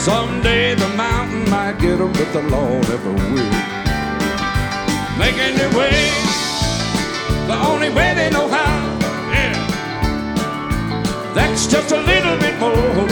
Someday the mountain might get them, but the Lord never will. Making their way the only way they know how. Yeah. That's just a little bit more